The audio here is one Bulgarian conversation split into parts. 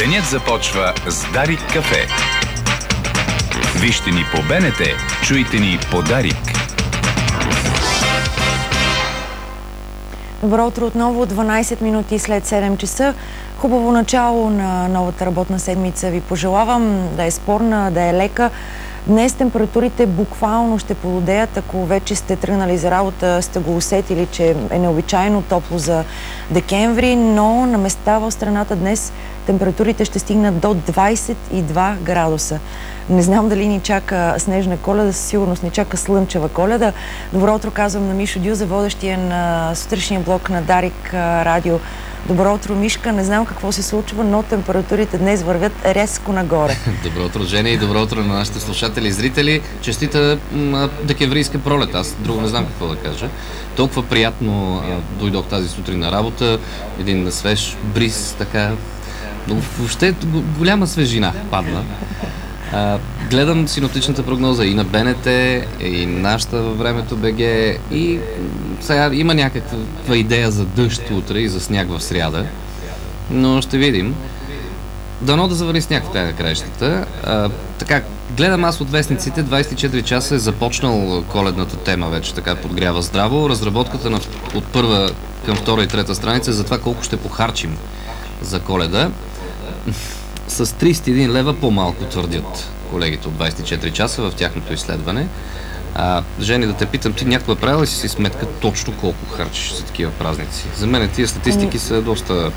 Денят започва с Дарик кафе. Вижте ни по БНТ, чуйте ни по Дарик. Добро утро отново, 12 минути след 7 часа. Хубаво начало на новата работна седмица ви пожелавам, да е спорна, да е лека. Днес температурите буквално ще полудеят. Ако вече сте тръгнали за работа, сте го усетили, че е необичайно топло за декември, но на места в страната днес температурите ще стигнат до 22 градуса. Не знам дали ни чака снежна Коледа, със сигурност ни чака слънчева Коледа. Добро утро казвам на Мишо Дюза, водещия на сутрешния блок на Дарик радио. Добро утро, Мишка. Не знам какво се случва, но температурите днес вървят резко нагоре. Добро утро, Жени, и добро утро на нашите слушатели и зрители. Честита декемврийска пролет. Аз друго не знам какво да кажа. Толкова приятно дойдох тази сутрин на работа. Един свеж бриз, така. Въобще голяма свежина падна. Гледам синоптичната прогноза и на БНТ, и нашата във времето БГ, и сега има някаква идея за дъжд утре и за сняг в сряда, но ще видим. Дано да завали сняг в края на краищата. Така, гледам аз от вестниците, 24 часа е започнал коледната тема вече, така подгрява здраво. Разработката от първа към втора и трета страница за това колко ще похарчим за Коледа. С 31 лева по-малко твърдят колегите от 24 часа в тяхното изследване. Жени, да те питам, ти някога правила ли си сметка точно колко харчиш за такива празници? За мен тия статистики са доста...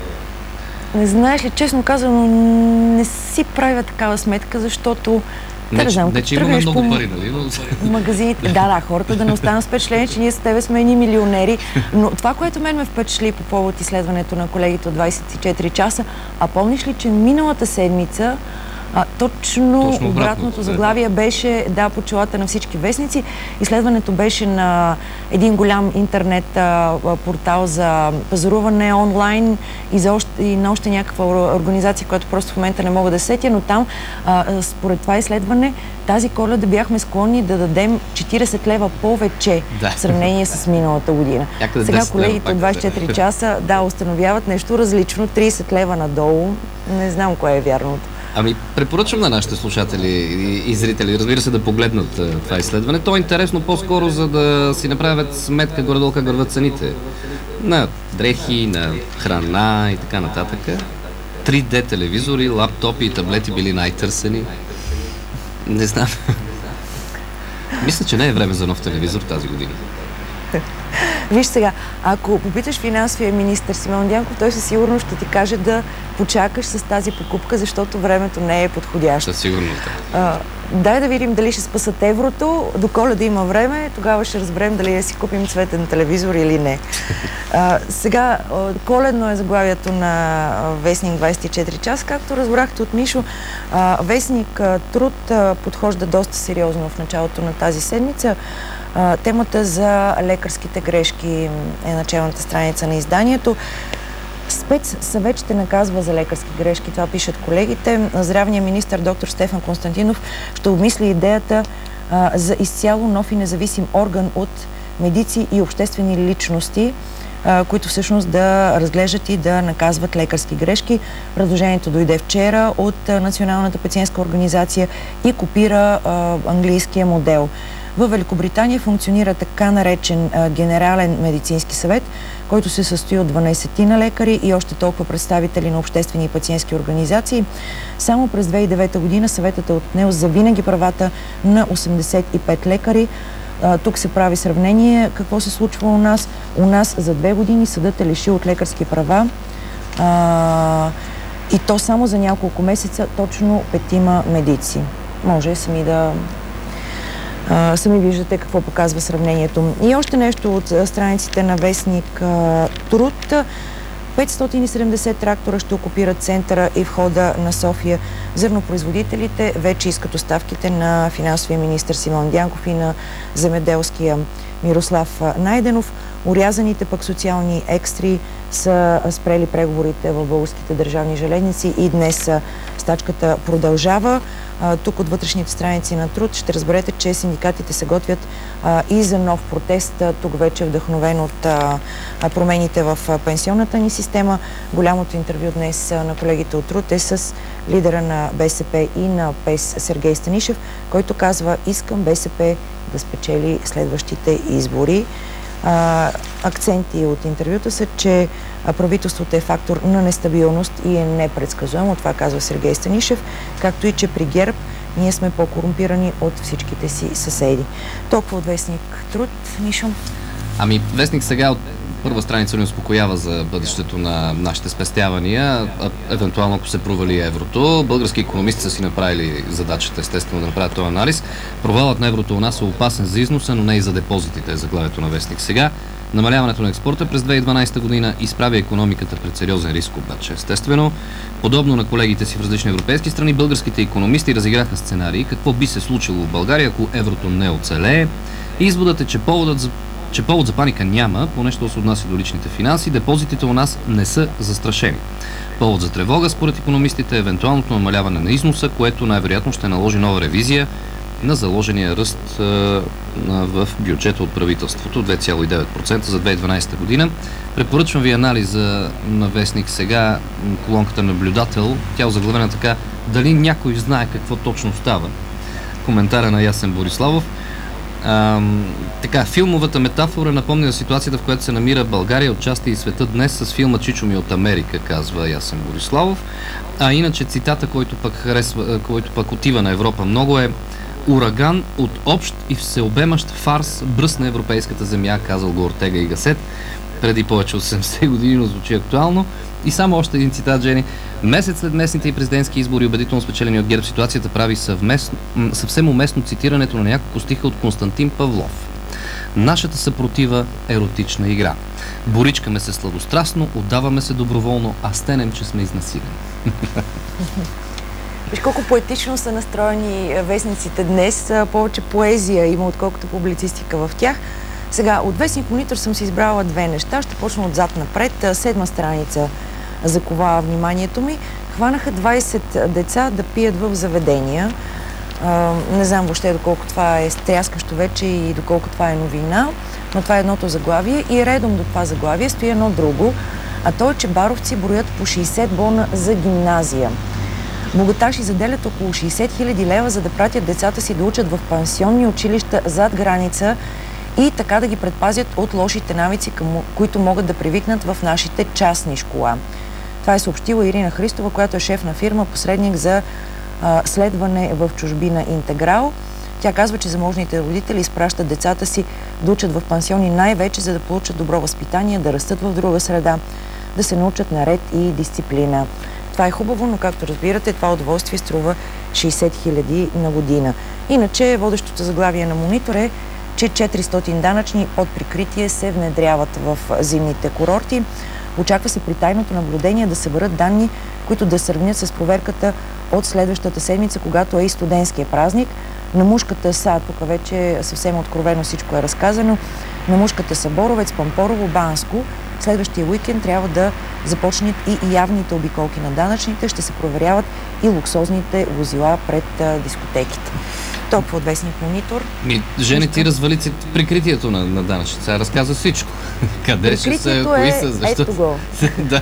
Не знаеш ли, честно казано, не си правя такава сметка, защото... Не, че имаме много пари, нали? Магазините. Да, хората да не останат с впечатление, че ние с тебе сме едни милионери. Но това, което мен ме впечатли по повод изследването на колегите от 24 часа, а помниш ли, че миналата седмица точно обратното заглавие беше, по челата на всички вестници. Изследването беше на един голям интернет портал за пазаруване онлайн и на още някаква организация, която просто в момента не мога да сетя, но там според това изследване тази Коледа бяхме склонни да дадем 40 лева повече в сравнение с миналата година. Сега колегите от 24 часа установяват нещо различно, 30 лева надолу. Не знам кое е вярното. Препоръчвам на нашите слушатели и зрители, разбира се, да погледнат това изследване. То е интересно по-скоро, за да си направят сметка горе-долу как върват цените на дрехи, на храна и така нататък. 3D телевизори, лаптопи и таблети били най-търсени. Не знам. Мисля, че не е време за нов телевизор тази година. Виж сега, ако попиташ финансовия министър Симеон Дянков, той със сигурност ще ти каже да почакаш с тази покупка, защото времето не е подходящо. Със сигурност. Дай да видим дали ще спасат еврото. До Коледа има време, тогава ще разберем дали да си купим цветен телевизор или не. Сега, коледно е заглавието на вестник 24 часа. Както разбрахте от Мишо, вестник Труд подхожда доста сериозно в началото на тази седмица. Темата за лекарските грешки е началната страница на изданието. Спецсъвет ще наказва за лекарски грешки, това пишат колегите. Здравният министър доктор Стефан Константинов ще обмисли идеята за изцяло нов и независим орган от медици и обществени личности, които всъщност да разглеждат и да наказват лекарски грешки. Предложението дойде вчера от Националната пациентска организация и копира английския модел. В Великобритания функционира така наречен Генерален медицински съвет, който се състои от 12 на лекари и още толкова представители на обществени и пациентски организации. Само през 2009 година съветът е отнел завинаги правата на 85 лекари. Тук се прави сравнение какво се случва у нас. У нас за 2 години съдът е лишил от лекарски права и то само за няколко месеца точно 5 медици. Може сами виждате какво показва сравнението. И още нещо от страниците на вестник Труд. 570 трактора ще окупират центъра и входа на София. Зърнопроизводителите вече искат оставките на финансовия министър Симеон Дянков и на земеделския Мирослав Найденов. Орязаните пък социални екстри са спрели преговорите в българските държавни железници и днес стачката продължава. Тук от вътрешните страници на Труд ще разберете, че синдикатите се готвят и за нов протест. Тук вече е вдъхновен от промените в пенсионната ни система. Голямото интервю днес на колегите от Труд е с лидера на БСП и на ПЕС Сергей Станишев, който казва: искам БСП да спечели следващите избори. Акценти от интервюта са, че правителството е фактор на нестабилност и е непредсказуемо. Това казва Сергей Станишев, както и че при ГЕРБ ние сме по-корумпирани от всичките си съседи. Толкова от вестник Труд, Мишо. Вестник сега от първа страница ни успокоява за бъдещето на нашите спестявания, евентуално ако се провали еврото. Български икономисти са си направили задачата, естествено, да направят този анализ. Провалът на еврото у нас е опасен за износа, но не и за депозитите, е заглавието на вестник сега. Намаляването на експорта през 2012 година изправя икономиката пред сериозен риск обаче. Естествено, подобно на колегите си в различни европейски страни, българските икономисти разиграха сценарии какво би се случило в България, ако еврото не оцелее. Изводът е, че повод за паника няма, поне що се отнася до личните финанси, депозитите у нас не са застрашени. Повод за тревога, според икономистите, е евентуалното намаляване на износа, което най-вероятно ще наложи нова ревизия на заложения ръст в бюджета от правителството 2,9% за 2012 година. Препоръчвам ви анализа на вестник сега, колонката наблюдател. Тя озаглавена така: дали някой знае какво точно става? Коментара на Ясен Бориславов. Филмовата метафора напомня за ситуацията, в която се намира България отчасти и света днес с филма "Чичо ми от Америка", казва Ясен Бориславов. А иначе цитата, който пък отива на Европа много, е: ураган от общ и всеобемащ фарс бръсна европейската земя, казал го Ортега и Гасет преди повече от 70 години, но звучи актуално. И само още един цитат, Жени. Месец след местните и президентски избори, убедително спечелени от ГЕРБ, ситуацията прави съвсем уместно цитирането на няколко стиха от Константин Павлов. Нашата съпротива – еротична игра. Боричкаме се сладострастно, отдаваме се доброволно, а стенем, че сме изнасилени. Виж колко поетично са настроени вестниците днес. Повече поезия има, отколкото публицистика в тях. Сега, от вестник Монитор съм си избрала две неща. Ще почна отзад напред. 7 страница закова вниманието ми. Хванаха 20 деца да пият в заведения. Не знам въобще доколко това е стряскащо вече и доколко това е новина, но това е едното заглавие. И редом до това заглавие стои едно друго, а то е, че баровци броят по 60 бона за гимназия. Богаташи заделят около 60 000 лева, за да пратят децата си да учат в пансионни училища зад граница и така да ги предпазят от лошите навици, които могат да привикнат в нашите частни школа. Това е съобщила Ирина Христова, която е шеф на фирма, посредник за следване в чужбина Интеграл. Тя казва, че заможните родители изпращат децата си да учат в пансиони най-вече, за да получат добро възпитание, да растат в друга среда, да се научат на ред и дисциплина. Това е хубаво, но както разбирате, това удоволствие струва 60 000 на година. Иначе водещото заглавие на Монитор е, че 400 данъчни под прикритие се внедряват в зимните курорти. Очаква се при тайното наблюдение да съберат данни, които да сравнят с проверката от следващата седмица, когато е и студентския празник. На мушката са, тук вече съвсем откровено всичко е разказано, на мушката са Боровец, Пампорово, Банско. Следващия уикенд трябва да започнат и явните обиколки на данъчните, ще се проверяват и луксозните возила пред дискотеките. Толкова от вестник Монитор. Жени, ти развали прикритието на данъчните. Сега разказва всичко. Къде ще са, кои са, защо? Ето го. Да.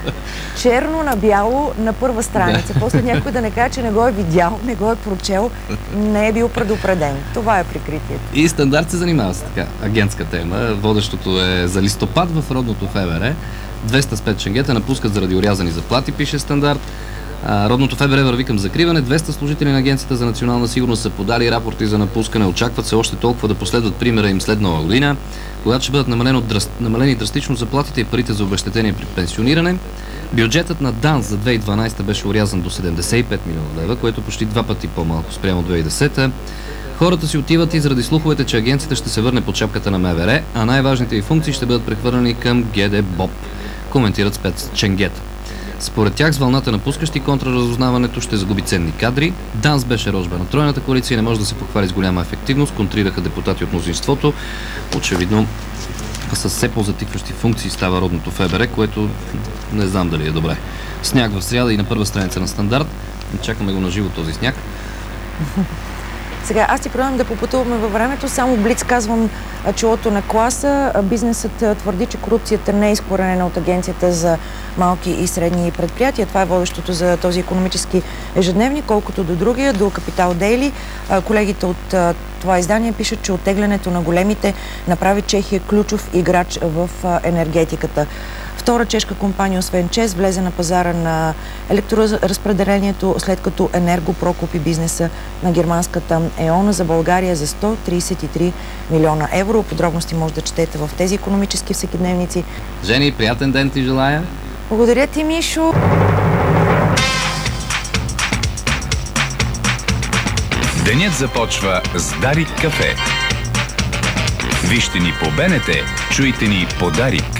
Черно на бяло на първа страница. После някой да не каже, че не го е видял, не го е прочел, не е бил предупреден. Това е прикритието. И Стандарт се занимава с така агентска тема. Водещото е за листопад в родното ФБР. 200 спецченгета напускат заради орязани заплати, пише Стандарт. Родното ФБР върви към закриване. 200 служители на Агенцията за национална сигурност са подали рапорти за напускане. Очакват се още толкова да последват примера им след Нова година, когато ще бъдат намалени драстично заплатите и парите за обезщетение при пенсиониране. Бюджетът на ДАНС за 2012 беше орязан до 75 милиона лева, което почти 2 пъти по-малко спрямо 2010. Хората си отиват и заради слуховете, че агенцията ще се върне под шапката на МВР, а най-важните й функции ще бъдат прехвърлени към ГДБОП, коментират спецченгета. Според тях с вълната напускащи контраразузнаването ще загуби ценни кадри. ДАНС беше рожба на тройната коалиция и не може да се похвали с голяма ефективност, контрираха депутати от мнозинството. Очевидно с все по-затикващи функции става родното ФБР, което не знам дали е добре. Сняг в сряда и на първа страница на Стандарт. Чакаме го на живо този сняг. Сега, аз ти предлагам да попътуваме във времето. Само блиц казвам челото на класа. Бизнесът твърди, че корупцията не е изкоренена от Агенцията за малки и средни предприятия. Това е водещото за този икономически ежедневник, колкото до другия, до Капитал Дейли. Колегите от това издание пишат, че оттеглянето на големите направи Чехия ключов играч в енергетиката. Втора чешка компания, освен ЧЕЗ, влезе на пазара на електроразпределението, след като Енергопро купи бизнеса на германската ЕОН за България за 133 милиона евро. Подробности може да четете в тези икономически всекидневници. Жени, приятен ден ти желая. Благодаря ти, Мишо. Денят започва с Дарик кафе. Вижте ни по БНТ, чуйте ни по Дарик.